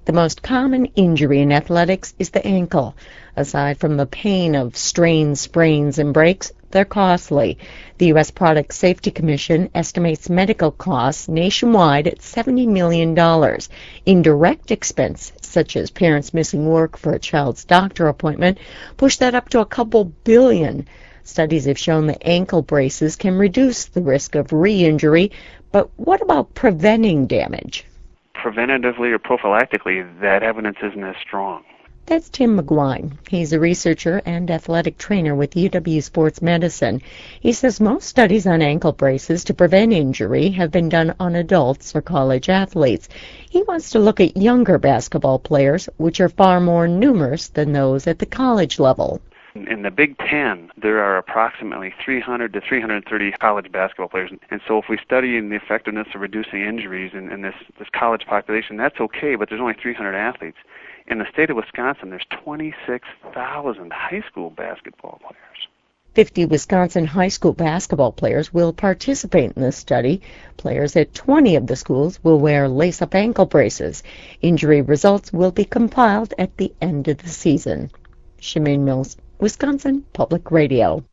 The most common injury in athletics is the ankle. Aside from the pain of strains, sprains, and breaks, they're costly. The U.S. Product Safety Commission estimates medical costs nationwide at $70 million. Indirect expense, such as parents missing work for a child's doctor appointment, push that up to a couple billion. Studies have shown that ankle braces can reduce the risk of re-injury, but what about preventing damage? Preventatively or prophylactically, that evidence isn't as strong. That's Tim McGuine. He's a researcher and athletic trainer with UW Sports Medicine. He says most studies on ankle braces to prevent injury have been done on adults or college athletes. He wants to look at younger basketball players, which are far more numerous than those at the college level. In the Big Ten, there are approximately 300 to 330 college basketball players. And so if we study the effectiveness of reducing injuries in this college population, that's okay, but there's only 300 athletes. In the state of Wisconsin, there's 26,000 high school basketball players. 50 Wisconsin high school basketball players will participate in this study. Players at 20 of the schools will wear lace-up ankle braces. Injury results will be compiled at the end of the season. Shemaine Mills, Wisconsin Public Radio.